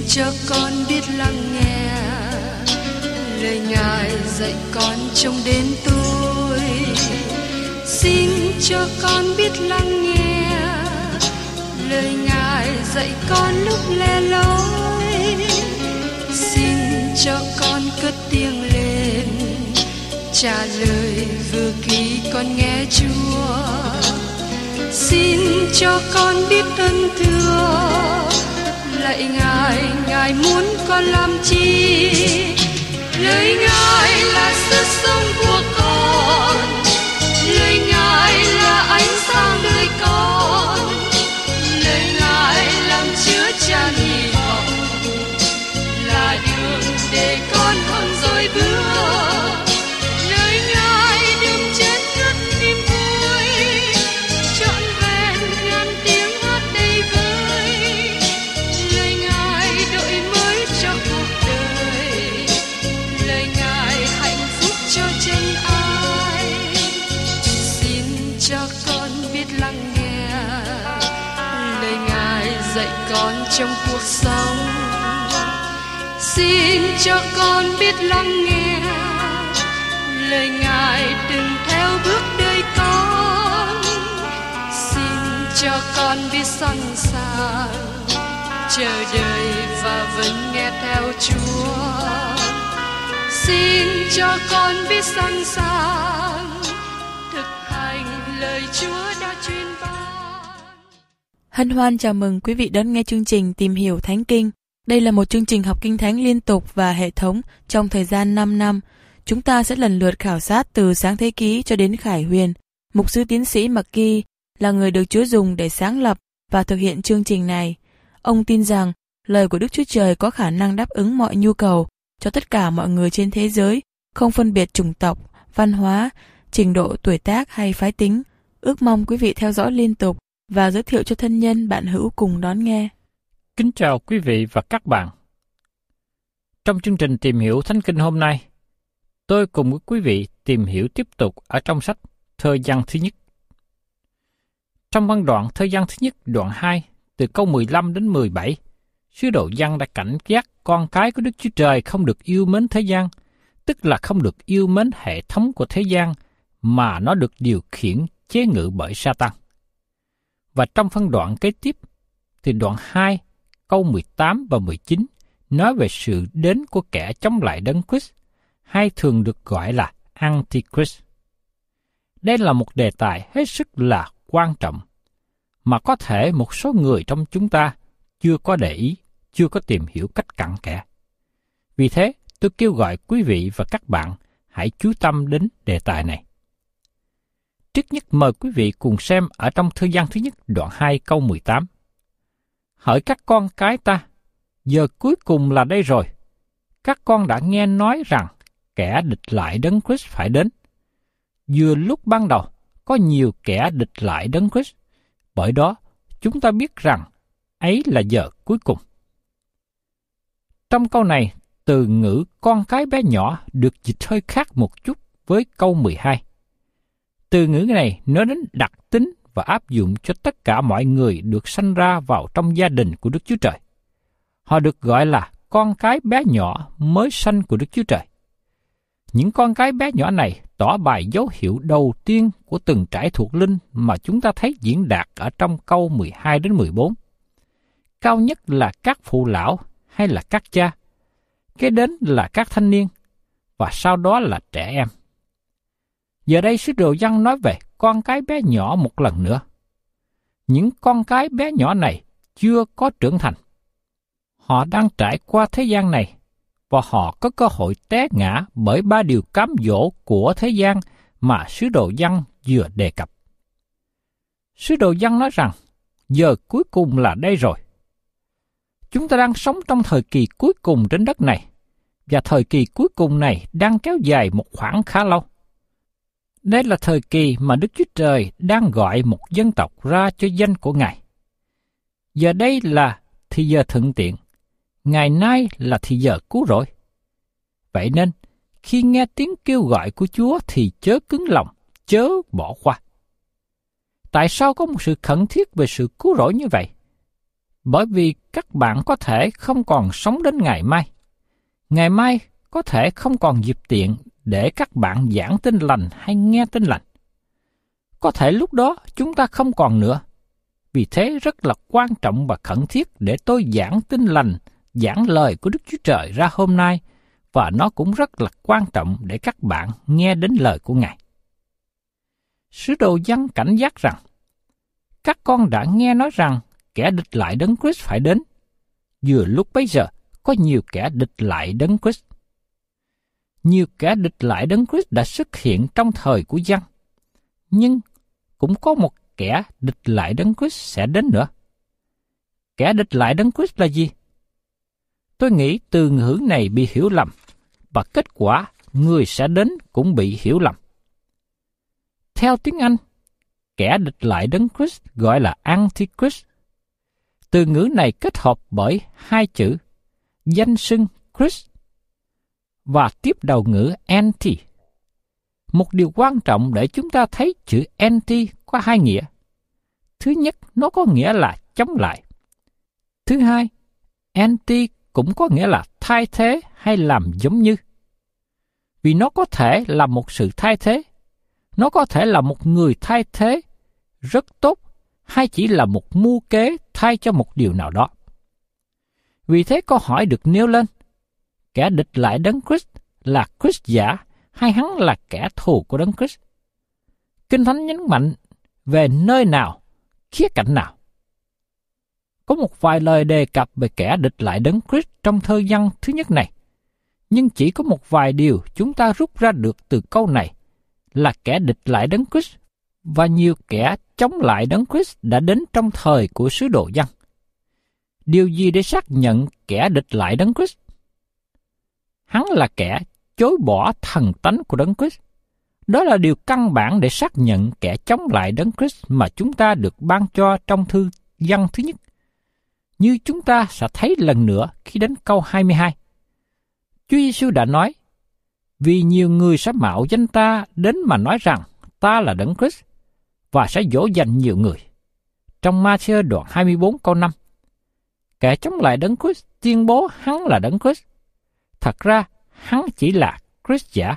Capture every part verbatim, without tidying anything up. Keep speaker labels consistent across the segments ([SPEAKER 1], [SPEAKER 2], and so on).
[SPEAKER 1] cho con biết lắng nghe lời Ngài dạy con trong đến tôi. Xin cho con biết lắng nghe lời Ngài dạy con lúc lẻ loi. Xin cho con cất tiếng lên trả lời vừa khi con nghe Chúa. Xin cho con biết ơn thưa lạy Ngài, Ngài muốn con làm chi? Lời Ngài là sức sống của con, lời Ngài là ánh sáng đời con, lời Ngài làm chứa chan hy vọng, là đường để con không dối bước. Lời Ngài đừng chết ngất niềm vui, trọn vẹn ngàn tiếng hát đầy vơi. Lời Ngài đổi mới cho cuộc đời, lời Ngài hạnh phúc cho chân ai. Xin cho con biết lắng nghe lời Ngài dạy con trong cuộc sống. Xin cho con biết lắng nghe lời Ngài đừng theo bước đời con. Xin cho con biết sẵn sàng chờ đợi và vẫn nghe theo Chúa. Xin cho con biết sẵn sàng thực hành lời Chúa đã truyền ban.
[SPEAKER 2] Hân hoan chào mừng quý vị đón nghe chương trình Tìm hiểu Thánh Kinh. Đây là một chương trình học Kinh Thánh liên tục và hệ thống trong thời gian năm năm. Chúng ta sẽ lần lượt khảo sát từ Sáng Thế Ký cho đến Khải Huyền. Mục sư tiến sĩ McGee là người được Chúa dùng để sáng lập và thực hiện chương trình này. Ông tin rằng lời của Đức Chúa Trời có khả năng đáp ứng mọi nhu cầu cho tất cả mọi người trên thế giới, không phân biệt chủng tộc, văn hóa, trình độ tuổi tác hay phái tính. Ước mong quý vị theo dõi liên tục và giới thiệu cho thân nhân bạn hữu cùng đón nghe.
[SPEAKER 3] Kính chào quý vị và các bạn. Trong chương trình Tìm hiểu Thánh Kinh hôm nay, tôi cùng với quý vị tìm hiểu tiếp tục ở trong sách Thơ Văn thứ nhất. Trong văn đoạn Thơ Văn thứ nhất đoạn hai, từ câu mười lăm đến mười bảy, sứ đồ Giăng đã cảnh giác con cái của Đức Chúa Trời không được yêu mến thế gian, tức là không được yêu mến hệ thống của thế gian, mà nó được điều khiển chế ngự bởi Sa-tan. Và trong phân đoạn kế tiếp, từ đoạn hai, câu mười tám và mười chín, nói về sự đến của kẻ chống lại Đấng Christ, hay thường được gọi là Antichrist. Đây là một đề tài hết sức là quan trọng, mà có thể một số người trong chúng ta chưa có để ý, chưa có tìm hiểu cách cặn kẽ. Vì thế, tôi kêu gọi quý vị và các bạn hãy chú tâm đến đề tài này. Trước nhất mời quý vị cùng xem ở trong Thơ Văn thứ nhất đoạn hai câu mười tám. Hỡi các con cái ta, giờ cuối cùng là đây rồi. Các con đã nghe nói rằng kẻ địch lại Đấng Christ phải đến. Vừa lúc ban đầu, có nhiều kẻ địch lại Đấng Christ. Bởi đó, chúng ta biết rằng ấy là giờ cuối cùng. Trong câu này, từ ngữ con cái bé nhỏ được dịch hơi khác một chút với câu mười hai. Từ ngữ này nói đến đặc tính và áp dụng cho tất cả mọi người được sanh ra vào trong gia đình của Đức Chúa Trời. Họ được gọi là con cái bé nhỏ mới sanh của Đức Chúa Trời. Những con cái bé nhỏ này tỏ bài dấu hiệu đầu tiên của từng trải thuộc linh mà chúng ta thấy diễn đạt ở trong câu mười hai đến mười bốn. Cao nhất là các phụ lão hay là các cha, kế đến là các thanh niên, và sau đó là trẻ em. Giờ đây sứ đồ Giăng nói về con cái bé nhỏ một lần nữa. Những con cái bé nhỏ này chưa có trưởng thành. Họ đang trải qua thế gian này, và họ có cơ hội té ngã bởi ba điều cám dỗ của thế gian mà sứ đồ Giăng vừa đề cập. Sứ đồ Giăng nói rằng, giờ cuối cùng là đây rồi. Chúng ta đang sống trong thời kỳ cuối cùng trên đất này, và thời kỳ cuối cùng này đang kéo dài một khoảng khá lâu. Đây là thời kỳ mà Đức Chúa Trời đang gọi một dân tộc ra cho danh của Ngài. Giờ đây là thì giờ thuận tiện, ngày nay là thì giờ cứu rỗi. Vậy nên, khi nghe tiếng kêu gọi của Chúa thì chớ cứng lòng, chớ bỏ qua. Tại sao có một sự khẩn thiết về sự cứu rỗi như vậy? Bởi vì các bạn có thể không còn sống đến ngày mai. Ngày mai có thể không còn dịp tiện để các bạn giảng tin lành hay nghe tin lành. Có thể lúc đó chúng ta không còn nữa. Vì thế rất là quan trọng và khẩn thiết để tôi giảng tin lành, giảng lời của Đức Chúa Trời ra hôm nay, và nó cũng rất là quan trọng để các bạn nghe đến lời của Ngài. Sứ đồ Giăng cảnh giác rằng, các con đã nghe nói rằng kẻ địch lại Đấng Christ phải đến. Vừa lúc bấy giờ có nhiều kẻ địch lại Đấng Christ. Nhiều kẻ địch lại Đấng Christ đã xuất hiện trong thời của Giăng, nhưng cũng có một kẻ địch lại Đấng Christ sẽ đến nữa. Kẻ địch lại Đấng Christ là gì? Tôi nghĩ từ ngữ này bị hiểu lầm, và kết quả người sẽ đến cũng bị hiểu lầm. Theo tiếng Anh, kẻ địch lại Đấng Christ gọi là Antichrist. Từ ngữ này kết hợp bởi hai chữ danh xưng Christ và tiếp đầu ngữ anti. Một điều quan trọng để chúng ta thấy chữ anti có hai nghĩa. Thứ nhất, nó có nghĩa là chống lại. Thứ hai, anti cũng có nghĩa là thay thế hay làm giống như. Vì nó có thể là một sự thay thế, nó có thể là một người thay thế rất tốt, hay chỉ là một mưu kế thay cho một điều nào đó. Vì thế câu hỏi được nêu lên, kẻ địch lại Đấng Christ là Christ giả hay hắn là kẻ thù của Đấng Christ? Kinh Thánh nhấn mạnh về nơi nào, khía cạnh nào. Có một vài lời đề cập về kẻ địch lại Đấng Christ trong thơ Giăng thứ nhất này, nhưng chỉ có một vài điều chúng ta rút ra được từ câu này là kẻ địch lại Đấng Christ và nhiều kẻ chống lại Đấng Christ đã đến trong thời của sứ đồ Giăng. Điều gì để xác nhận kẻ địch lại Đấng Christ? Hắn là kẻ chối bỏ thần tánh của Đấng Christ. Đó là điều căn bản để xác nhận kẻ chống lại Đấng Christ mà chúng ta được ban cho trong thư Giăng thứ nhất. Như chúng ta sẽ thấy lần nữa khi đến câu hai mươi hai. Chúa Giêsu đã nói, vì nhiều người sẽ mạo danh ta đến mà nói rằng ta là Đấng Christ và sẽ dỗ dành nhiều người. Trong Ma-thi-ơ đoạn hai mươi bốn câu năm, kẻ chống lại Đấng Christ tuyên bố hắn là Đấng Christ. Thật ra, hắn chỉ là Christ giả.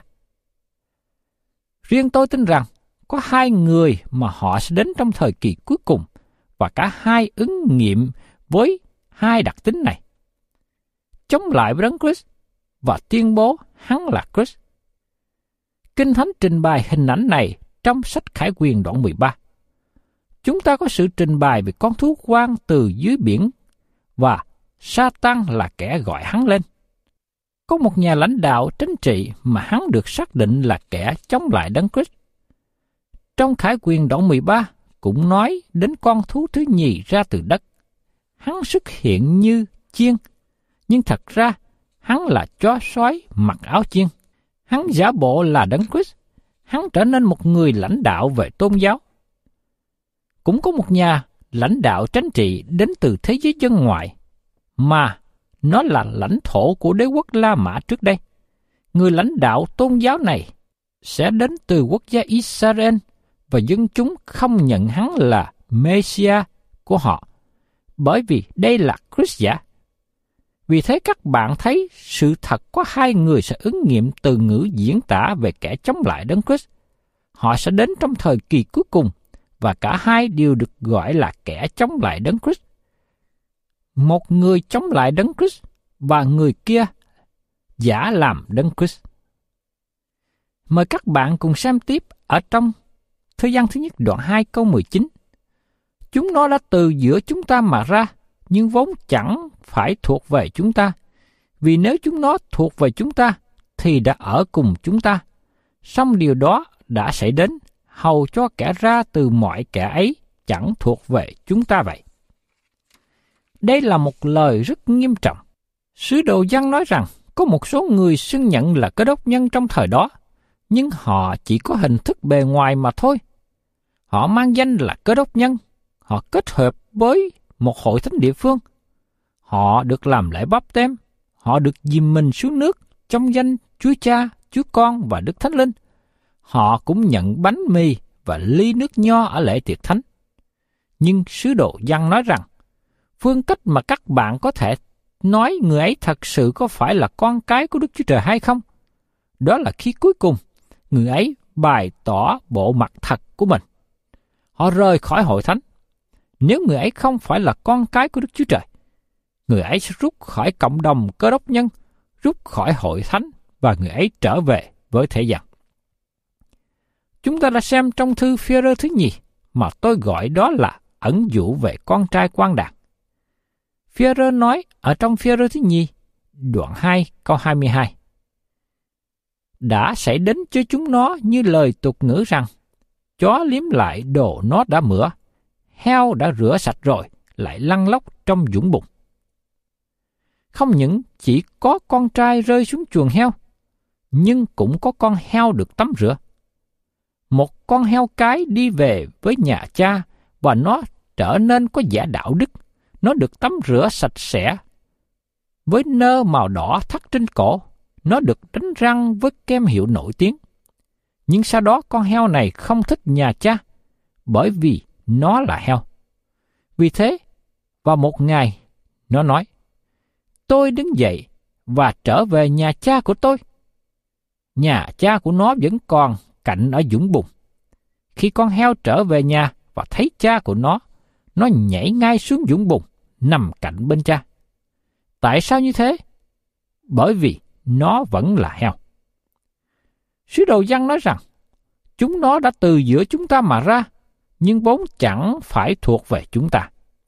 [SPEAKER 3] Riêng tôi tin rằng có hai người mà họ sẽ đến trong thời kỳ cuối cùng, và cả hai ứng nghiệm với hai đặc tính này. Chống lại với Đấng Christ và tuyên bố hắn là Christ. Kinh Thánh trình bày hình ảnh này trong sách Khải Huyền đoạn mười ba. Chúng ta có sự trình bày về con thú hoang từ dưới biển và Sa-tan là kẻ gọi hắn lên. Có một nhà lãnh đạo chính trị mà hắn được xác định là kẻ chống lại Đấng Christ. Trong Khải Huyền đoạn mười ba cũng nói đến con thú thứ nhì ra từ đất. Hắn xuất hiện như chiên, nhưng thật ra hắn là chó sói mặc áo chiên. Hắn giả bộ là Đấng Christ. Hắn trở nên một người lãnh đạo về tôn giáo. Cũng có một nhà lãnh đạo chính trị đến từ thế giới dân ngoại, mà nó là lãnh thổ của đế quốc La Mã trước đây. Người lãnh đạo tôn giáo này sẽ đến từ quốc gia Israel và dân chúng không nhận hắn là Messiah của họ, bởi vì đây là Christ giả. Vì thế các bạn thấy sự thật có hai người sẽ ứng nghiệm từ ngữ diễn tả về kẻ chống lại Đấng Christ. Họ sẽ đến trong thời kỳ cuối cùng, và cả hai đều được gọi là kẻ chống lại Đấng Christ. Một người chống lại Đấng Christ và người kia giả làm Đấng Christ. Mời các bạn cùng xem tiếp ở trong Thư Giăng thứ nhất đoạn hai câu mười chín. Chúng nó đã từ giữa chúng ta mà ra, nhưng vốn chẳng phải thuộc về chúng ta. Vì nếu chúng nó thuộc về chúng ta, thì đã ở cùng chúng ta. Song điều đó đã xảy đến, hầu cho kẻ ra từ mọi kẻ ấy chẳng thuộc về chúng ta vậy. Đây là một lời rất nghiêm trọng. Sứ đồ Giăng nói rằng có một số người xưng nhận là Cơ Đốc nhân trong thời đó, nhưng họ chỉ có hình thức bề ngoài mà thôi. Họ mang danh là Cơ Đốc nhân, họ kết hợp với một hội thánh địa phương. Họ được làm lễ báp têm, họ được dìm mình xuống nước trong danh Chúa Cha, Chúa Con và Đức Thánh Linh. Họ cũng nhận bánh mì và ly nước nho ở lễ tiệc thánh. Nhưng sứ đồ Giăng nói rằng, phương cách mà các bạn có thể nói người ấy thật sự có phải là con cái của Đức Chúa Trời hay không, đó là khi cuối cùng người ấy bày tỏ bộ mặt thật của mình. Họ rời khỏi hội thánh. Nếu người ấy không phải là con cái của Đức Chúa Trời, người ấy sẽ rút khỏi cộng đồng Cơ Đốc nhân, rút khỏi hội thánh và người ấy trở về với thế gian. Chúng ta đã xem trong thư Phi-e-rơ thứ nhì mà tôi gọi đó là ẩn dụ về con trai quan đàn. Phi-e-rơ nói ở trong Phi-e-rơ thứ nhì, đoạn hai câu hai mươi hai. Đã xảy đến cho chúng nó như lời tục ngữ rằng, chó liếm lại đồ nó đã mửa, heo đã rửa sạch rồi, lại lăn lóc trong vũng bùn. Không những chỉ có con trai rơi xuống chuồng heo, nhưng cũng có con heo được tắm rửa. Một con heo cái đi về với nhà cha và nó trở nên có vẻ đạo đức. Nó được tắm rửa sạch sẽ với nơ màu đỏ thắt trên cổ. Nó được đánh răng với kem hiệu nổi tiếng. Nhưng sau đó con heo này không thích nhà cha bởi vì nó là heo. Vì thế, vào một ngày, nó nói, tôi đứng dậy và trở về nhà cha của tôi. Nhà cha của nó vẫn còn cạnh ở vũng bùn. Khi con heo trở về nhà và thấy cha của nó, nó nhảy ngay xuống vũng bùn, nằm cạnh bên cha. Tại sao như thế? Bởi vì nó vẫn là heo. Sứ đồ Giăng nói rằng, chúng nó đã từ giữa chúng ta mà ra, nhưng vốn chẳng phải thuộc về chúng ta.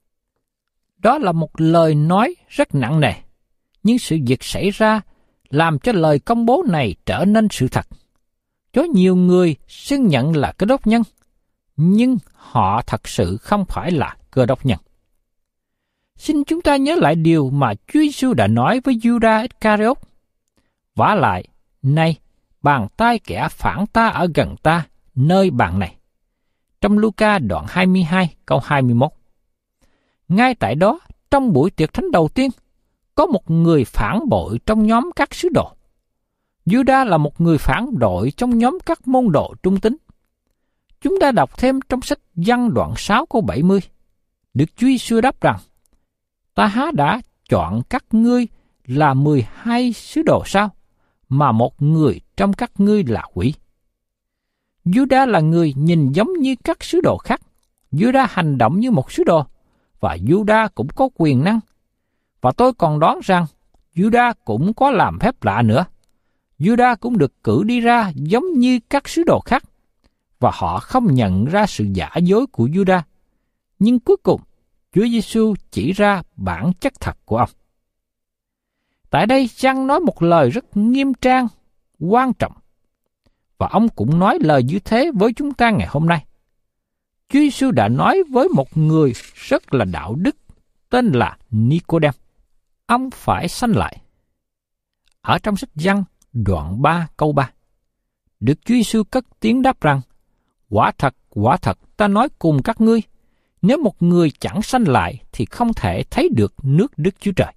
[SPEAKER 3] Đó là một lời nói rất nặng nề, nhưng sự việc xảy ra làm cho lời công bố này trở nên sự thật. Có nhiều người xưng nhận là Cơ Đốc nhân, nhưng họ thật sự không phải là Cơ Đốc nhân. Xin chúng ta nhớ lại điều mà Chúa Giêsu đã nói với Giu-đa Ích-ca-ri-ốt. Vả lại, này, bàn tay kẻ phản ta ở gần ta, nơi bàn này. Trong Luca đoạn hai mươi hai câu hai mươi mốt. Ngay tại đó, trong buổi tiệc thánh đầu tiên, có một người phản bội trong nhóm các sứ đồ. Giu-đa là một người phản bội trong nhóm các môn đồ trung tín. Chúng ta đọc thêm trong sách Giăng đoạn sáu câu bảy mươi. Đức Chúa Giêsu đáp rằng, ta há đã chọn các ngươi là mười hai sứ đồ sao, mà một người trong các ngươi là quỷ. Giu-đa là người nhìn giống như các sứ đồ khác. Giu-đa hành động như một sứ đồ, và Giu-đa cũng có quyền năng. Và tôi còn đoán rằng Giu-đa cũng có làm phép lạ nữa. Giu-đa cũng được cử đi ra giống như các sứ đồ khác, và họ không nhận ra sự giả dối của Giu-đa. Nhưng cuối cùng, Chúa Giêsu chỉ ra bản chất thật của ông. Tại đây, Giăng nói một lời rất nghiêm trang, quan trọng. Và ông cũng nói lời như thế với chúng ta ngày hôm nay. Chúa Giêsu đã nói với một người rất là đạo đức, tên là Ni-cô-đêm. Ông phải sanh lại. Ở trong sách Giăng, đoạn ba câu ba, Đức Chúa Giêsu cất tiếng đáp rằng, quả thật, quả thật, ta nói cùng các ngươi, nếu một người chẳng sanh lại thì không thể thấy được nước Đức Chúa Trời.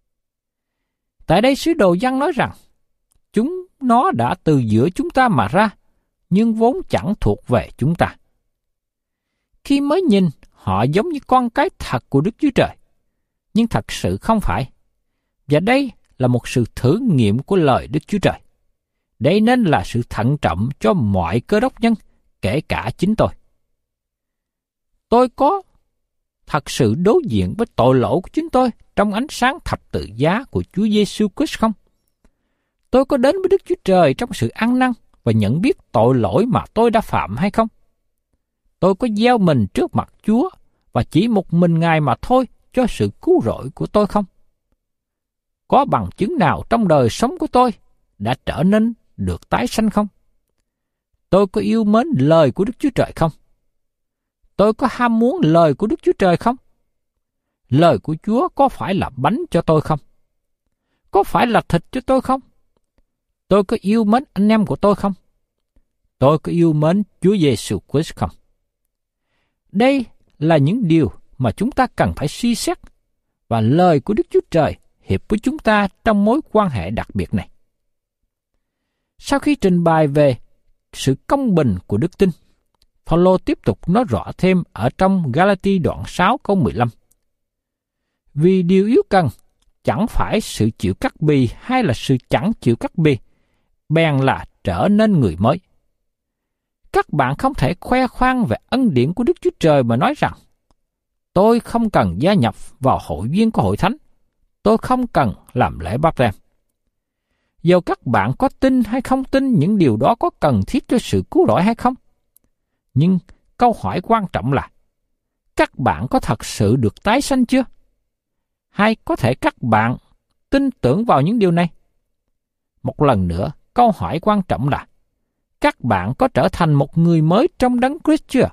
[SPEAKER 3] Tại đây sứ đồ Giăng nói rằng, chúng nó đã từ giữa chúng ta mà ra, nhưng vốn chẳng thuộc về chúng ta. Khi mới nhìn, họ giống như con cái thật của Đức Chúa Trời, nhưng thật sự không phải. Và đây là một sự thử nghiệm của lời Đức Chúa Trời. Đây nên là sự thận trọng cho mọi Cơ Đốc nhân, kể cả chính tôi. Tôi có thật sự đối diện với tội lỗi của chính tôi trong ánh sáng thập tự giá của Chúa Giêsu Christ không? Tôi có đến với Đức Chúa Trời trong sự ăn năn và nhận biết tội lỗi mà tôi đã phạm hay không? Tôi có gieo mình trước mặt Chúa và chỉ một mình Ngài mà thôi cho sự cứu rỗi của tôi không? Có bằng chứng nào trong đời sống của tôi đã trở nên được tái sanh không? Tôi có yêu mến lời của Đức Chúa Trời không? Tôi có ham muốn lời của Đức Chúa Trời không? Lời của Chúa có phải là bánh cho tôi không? Có phải là thịt cho tôi không? Tôi có yêu mến anh em của tôi không? Tôi có yêu mến Chúa Giêsu Christ không? Đây là những điều mà chúng ta cần phải suy xét, và lời của Đức Chúa Trời hiệp với chúng ta trong mối quan hệ đặc biệt này. Sau khi trình bày về sự công bình của đức tin, Phao-lô tiếp tục nói rõ thêm ở trong Ga-la-ti đoạn sáu câu mười lăm. Vì điều yếu cần chẳng phải sự chịu cắt bì hay là sự chẳng chịu cắt bì, bèn là trở nên người mới. Các bạn không thể khoe khoang về ân điển của Đức Chúa Trời mà nói rằng, tôi không cần gia nhập vào hội viên của hội thánh, tôi không cần làm lễ báp-têm. Dầu các bạn có tin hay không tin những điều đó có cần thiết cho sự cứu rỗi hay không, nhưng câu hỏi quan trọng là, các bạn có thật sự được tái sanh chưa? Hay có thể các bạn tin tưởng vào những điều này? Một lần nữa, câu hỏi quan trọng là, các bạn có trở thành một người mới trong Đấng Christ chưa?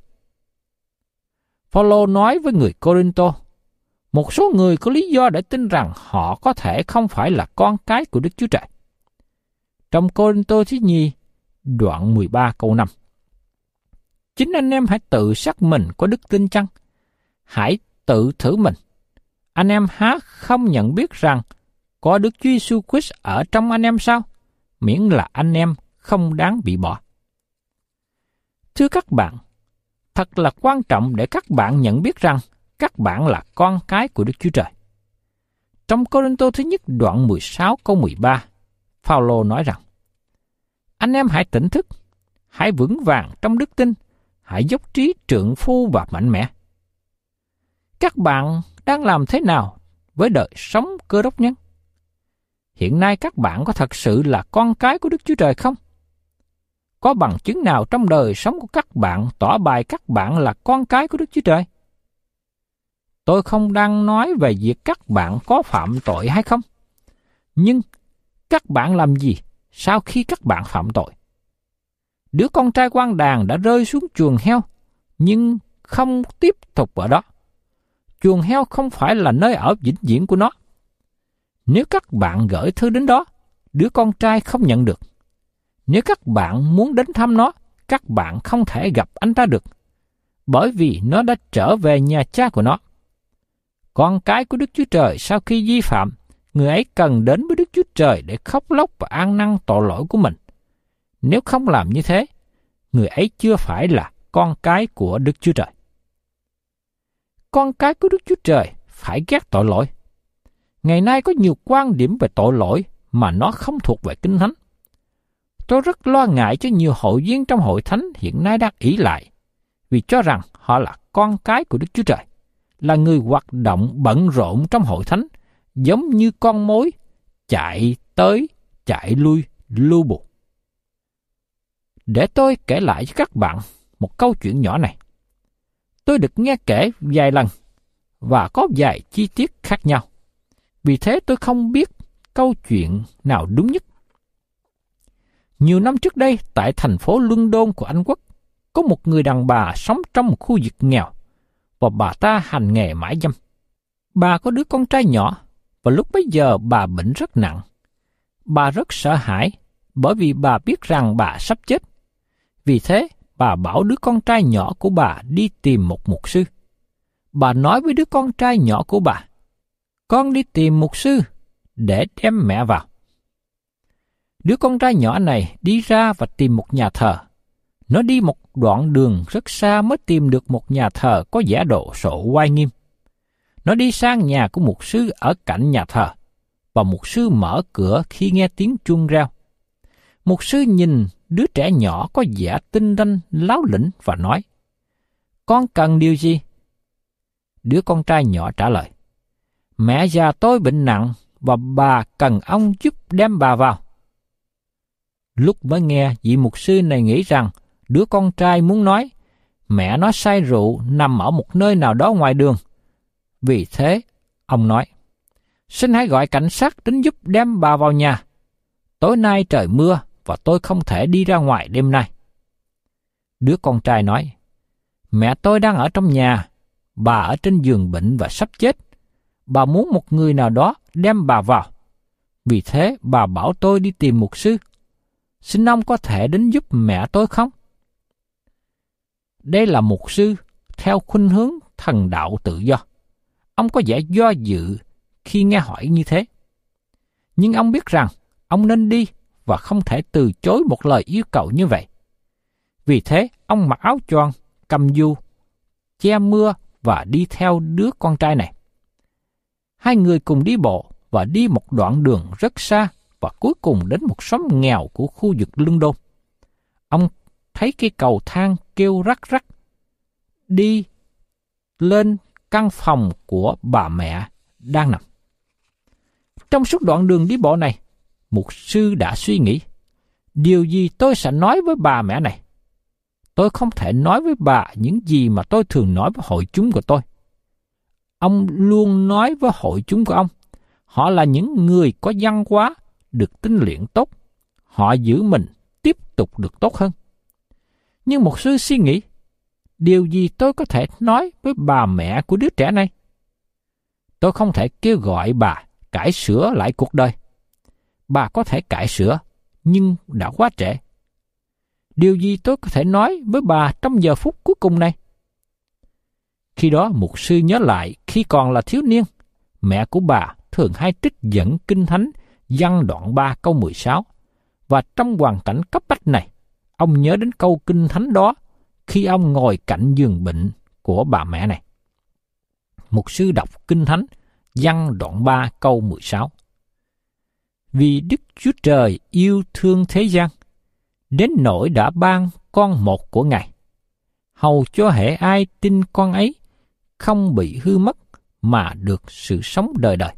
[SPEAKER 3] Phaolô nói với người Cô-rinh-tô, một số người có lý do để tin rằng họ có thể không phải là con cái của Đức Chúa Trời. Trong Cô-rinh-tô thứ nhì, đoạn mười ba câu năm. Chính anh em hãy tự xác mình có đức tin chăng? Hãy tự thử mình. Anh em há không nhận biết rằng có Đức Chúa Giêsu Christ ở trong anh em sao? Miễn là anh em không đáng bị bỏ. Thưa các bạn, thật là quan trọng để các bạn nhận biết rằng các bạn là con cái của Đức Chúa Trời. Trong Cô-rinh-tô thứ nhất đoạn mười sáu câu mười ba, Phaolô nói rằng, anh em hãy tỉnh thức, hãy vững vàng trong đức tin, hãy dốc trí trượng phu và mạnh mẽ. Các bạn đang làm thế nào với đời sống Cơ Đốc nhân? Hiện nay các bạn có thật sự là con cái của Đức Chúa Trời không? Có bằng chứng nào trong đời sống của các bạn tỏ bài các bạn là con cái của Đức Chúa Trời? Tôi không đang nói về việc các bạn có phạm tội hay không, nhưng các bạn làm gì sau khi các bạn phạm tội? Đứa con trai quan đàn đã rơi xuống chuồng heo, nhưng không tiếp tục ở đó. Chuồng heo không phải là nơi ở vĩnh viễn của nó. Nếu các bạn gửi thư đến đó, đứa con trai không nhận được. Nếu các bạn muốn đến thăm nó, các bạn không thể gặp anh ta được, bởi vì nó đã trở về nhà cha của nó. Con cái của Đức Chúa Trời sau khi vi phạm, người ấy cần đến với Đức Chúa Trời để khóc lóc và ăn năn tội lỗi của mình. Nếu không làm như thế, người ấy chưa phải là con cái của Đức Chúa Trời. Con cái của Đức Chúa Trời phải ghét tội lỗi. Ngày nay có nhiều quan điểm về tội lỗi mà nó không thuộc về Kinh Thánh. Tôi rất lo ngại cho nhiều hội viên trong hội thánh hiện nay đang ỷ lại, vì cho rằng họ là con cái của Đức Chúa Trời, là người hoạt động bận rộn trong hội thánh, giống như con mối, chạy tới, chạy lui, lưu bù. Để tôi kể lại cho các bạn một câu chuyện nhỏ này. Tôi được nghe kể vài lần và có vài chi tiết khác nhau. Vì thế tôi không biết câu chuyện nào đúng nhất. Nhiều năm trước đây, tại thành phố London của Anh Quốc, có một người đàn bà sống trong một khu vực nghèo và bà ta hành nghề mãi dâm. Bà có đứa con trai nhỏ và lúc bấy giờ bà bệnh rất nặng. Bà rất sợ hãi bởi vì bà biết rằng bà sắp chết. Vì thế, bà bảo đứa con trai nhỏ của bà đi tìm một mục sư. Bà nói với đứa con trai nhỏ của bà, con đi tìm mục sư để đem mẹ vào. Đứa con trai nhỏ này đi ra và tìm một nhà thờ. Nó đi một đoạn đường rất xa mới tìm được một nhà thờ có vẻ độ sộ oai nghiêm. Nó đi sang nhà của mục sư ở cạnh nhà thờ, và mục sư mở cửa khi nghe tiếng chuông reo. Mục sư nhìn đứa trẻ nhỏ có vẻ tinh ranh láo lĩnh và nói, con cần điều gì? Đứa con trai nhỏ trả lời, mẹ già tôi bệnh nặng và bà cần ông giúp đem bà vào. Lúc mới nghe, vị mục sư này nghĩ rằng đứa con trai muốn nói, mẹ nó say rượu nằm ở một nơi nào đó ngoài đường. Vì thế, ông nói, xin hãy gọi cảnh sát đến giúp đem bà vào nhà. Tối nay trời mưa và tôi không thể đi ra ngoài đêm nay. Đứa con trai nói, mẹ tôi đang ở trong nhà, bà ở trên giường bệnh và sắp chết. Bà muốn một người nào đó đem bà vào. Vì thế bà bảo tôi đi tìm mục sư. Xin ông có thể đến giúp mẹ tôi không? Đây là mục sư theo khuynh hướng thần đạo tự do. Ông có vẻ do dự khi nghe hỏi như thế. Nhưng ông biết rằng ông nên đi và không thể từ chối một lời yêu cầu như vậy. Vì thế, ông mặc áo choàng, cầm dù, che mưa và đi theo đứa con trai này. Hai người cùng đi bộ và đi một đoạn đường rất xa và cuối cùng đến một xóm nghèo của khu vực London. Ông thấy cái cầu thang kêu rắc rắc đi lên căn phòng của bà mẹ đang nằm. Trong suốt đoạn đường đi bộ này, mục sư đã suy nghĩ, điều gì tôi sẽ nói với bà mẹ này? Tôi không thể nói với bà những gì mà tôi thường nói với hội chúng của tôi. Ông luôn nói với hội chúng của ông, họ là những người có văn hóa, được tinh luyện tốt. Họ giữ mình tiếp tục được tốt hơn. Nhưng mục sư suy nghĩ, điều gì tôi có thể nói với bà mẹ của đứa trẻ này? Tôi không thể kêu gọi bà cải sửa lại cuộc đời. Bà có thể cải sửa, nhưng đã quá trễ. Điều gì tôi có thể nói với bà trong giờ phút cuối cùng này? Khi đó mục sư nhớ lại khi còn là thiếu niên, mẹ của bà thường hay trích dẫn Kinh Thánh Giăng đoạn ba câu mười sáu. Và trong hoàn cảnh cấp bách này, ông nhớ đến câu Kinh Thánh đó khi ông ngồi cạnh giường bệnh của bà mẹ này. Mục sư đọc Kinh Thánh Giăng đoạn ba câu mười sáu. Vì Đức Chúa Trời yêu thương thế gian, đến nỗi đã ban con một của Ngài, hầu cho hễ ai tin con ấy không bị hư mất mà được sự sống đời đời.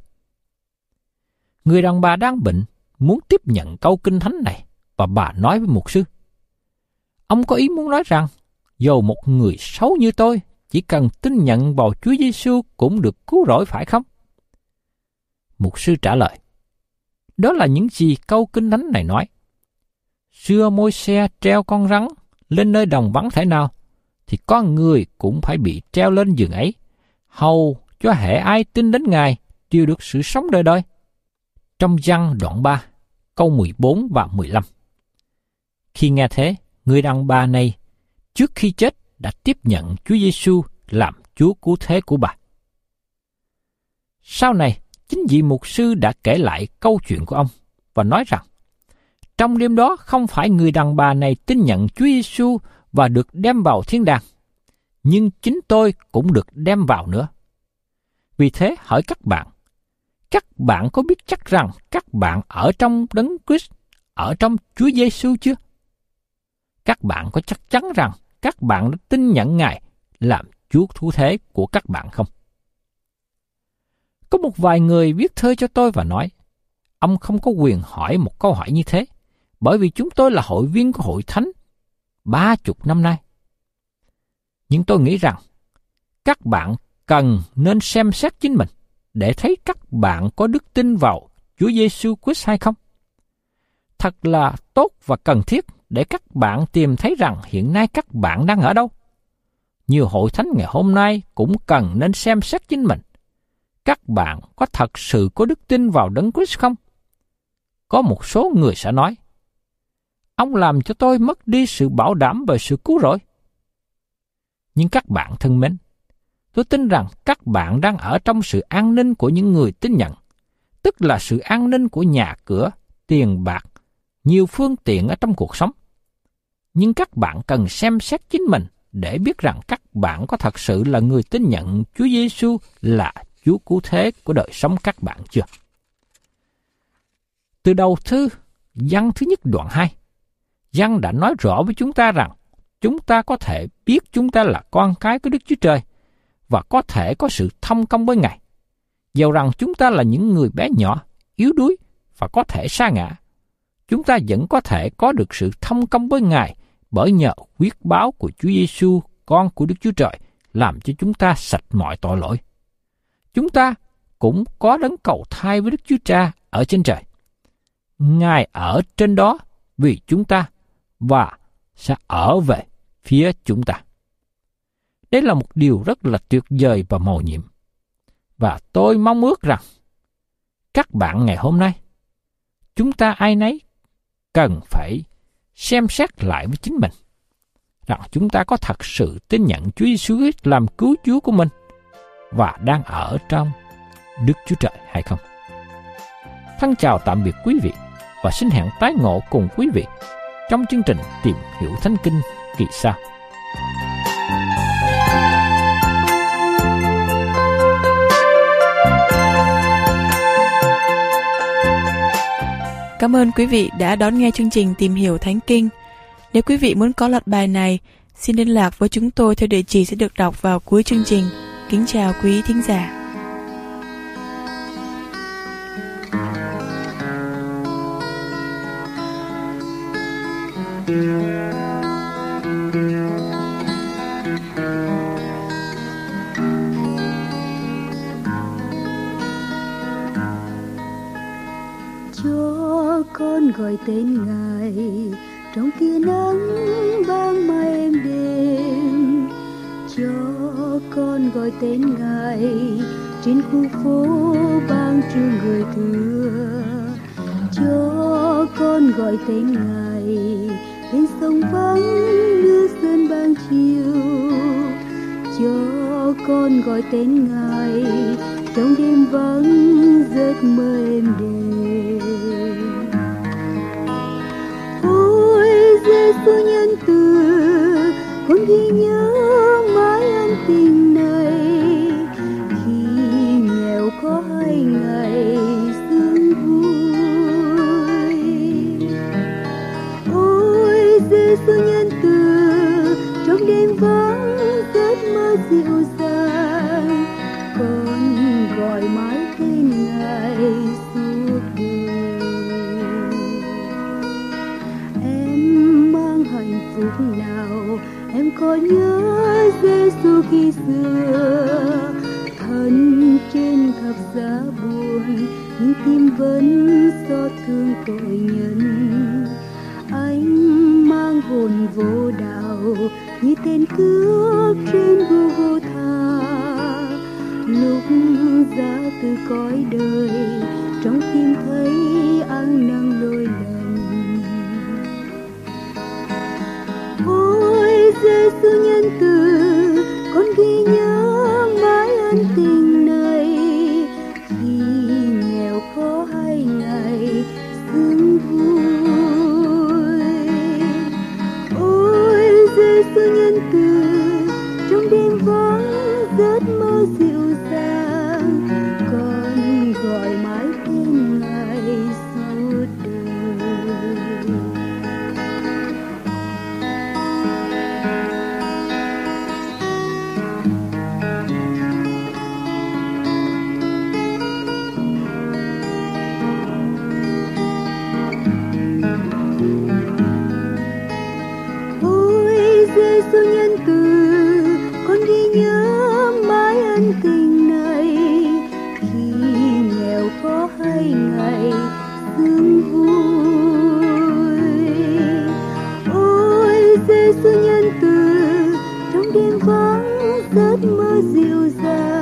[SPEAKER 3] Người đàn bà đang bệnh muốn tiếp nhận câu Kinh Thánh này và bà nói với mục sư, ông có ý muốn nói rằng dầu một người xấu như tôi chỉ cần tin nhận vào Chúa Giêsu cũng được cứu rỗi phải không? Mục sư trả lời, đó là những gì câu Kinh Thánh này nói. Xưa Môi-se treo con rắn lên nơi đồng vắng thể nào, thì con người cũng phải bị treo lên giường ấy, hầu cho hễ ai tin đến Ngài đều được sự sống đời đời. Trong Giăng đoạn ba, câu mười bốn và mười lăm. Khi nghe thế, người đàn bà này trước khi chết đã tiếp nhận Chúa Giêsu làm Chúa cứu thế của bà. Sau này, chính vị mục sư đã kể lại câu chuyện của ông và nói rằng, trong đêm đó không phải người đàn bà này tin nhận Chúa Giêsu và được đem vào thiên đàng, nhưng chính tôi cũng được đem vào nữa. Vì thế hỏi các bạn, các bạn có biết chắc rằng các bạn ở trong Đấng Christ, ở trong Chúa Giêsu chưa? Các bạn có chắc chắn rằng các bạn đã tin nhận Ngài làm Chúa cứu thế của các bạn không? Có một vài người viết thơ cho tôi và nói, ông không có quyền hỏi một câu hỏi như thế, bởi vì chúng tôi là hội viên của hội thánh ba chục năm nay. Nhưng tôi nghĩ rằng các bạn cần nên xem xét chính mình để thấy các bạn có đức tin vào Chúa Giêsu Christ hay không. Thật là tốt và cần thiết để các bạn tìm thấy rằng hiện nay các bạn đang ở đâu. Nhiều hội thánh ngày hôm nay cũng cần nên xem xét chính mình. Các bạn có thật sự có đức tin vào Đấng Christ không? Có một số người sẽ nói, ông làm cho tôi mất đi sự bảo đảm về sự cứu rỗi. Nhưng các bạn thân mến, tôi tin rằng các bạn đang ở trong sự an ninh của những người tin nhận, tức là sự an ninh của nhà cửa, tiền bạc, nhiều phương tiện ở trong cuộc sống. Nhưng các bạn cần xem xét chính mình để biết rằng các bạn có thật sự là người tin nhận Chúa Giêsu là Chúa cứu thế của đời sống các bạn chưa? Từ đầu thư Giăng thứ nhất đoạn hai, Giăng đã nói rõ với chúng ta rằng chúng ta có thể biết chúng ta là con cái của Đức Chúa Trời và có thể có sự thông công với Ngài. Dầu rằng chúng ta là những người bé nhỏ, yếu đuối và có thể sa ngã, chúng ta vẫn có thể có được sự thông công với Ngài bởi nhờ huyết báo của Chúa Giêsu, con của Đức Chúa Trời, làm cho chúng ta sạch mọi tội lỗi. Chúng ta cũng có đấng cầu thai với Đức Chúa Cha ở trên trời. Ngài ở trên đó vì chúng ta và sẽ ở về phía chúng ta. Đây là một điều rất là tuyệt vời và mầu nhiệm. Và tôi mong ước rằng các bạn ngày hôm nay, chúng ta ai nấy cần phải xem xét lại với chính mình rằng chúng ta có thật sự tin nhận Chúa Giêsu Christ làm cứu Chúa của mình và đang ở trong Đức Chúa Trời hay không. Thân chào tạm biệt quý vị và xin hẹn tái ngộ cùng quý vị trong chương trình Tìm Hiểu Thánh Kinh kỳ sau.
[SPEAKER 2] Cảm ơn quý vị đã đón nghe chương trình Tìm hiểu Thánh Kinh. Nếu quý vị muốn có loạt bài này, xin liên lạc với chúng tôi theo địa chỉ sẽ được đọc vào cuối chương trình. Kính chào quý thính giả.
[SPEAKER 4] Cho con gọi tên Ngài trong tia nắng vang mai êm đêm, cho con gọi tên Ngài trên khu phố vang chuông người thưa, cho con gọi tên Ngài bên sông vắng nước dân ban chiều, cho con gọi tên Ngài trong đêm vắng giấc mơ êm đềm. Ôi Giêsu nhân từ, con ghi nhớ mãi ân tình này, khi nghèo có hai ngày sương vui. Ôi Giêsu nhân từ, trong đêm vắng giấc mơ dịu dàng, con gọi mãi tên Ngài suốt đời. Em mang hạnh phúc nào, em có nhớ Giêsu khi xưa, thân trên thập giá buồn nhưng tim vẫn xót thương tội nhân. Anh mang hồn vô đạo như tên cướp trên Golgotha, lúc ra từ cõi đời trong tim thấy ăn năn lỗi lầm. Ôi Giêsu nhân từ, con ghi nhớ mãi ân tình này, khi nghèo có hai ngày sương vui. Ôi Giêsu nhân từ, trong đêm vắng giấc mơ dịu dàng, con gọi mãi tên Ngài suốt đời. Ôi Giêsu nhân từ, con ghi nhớ mãi ân tình này, khi nghèo có hai ngày sương vui. Ôi Giêsu nhân từ, trong đêm vắng giấc mơ dịu dàng,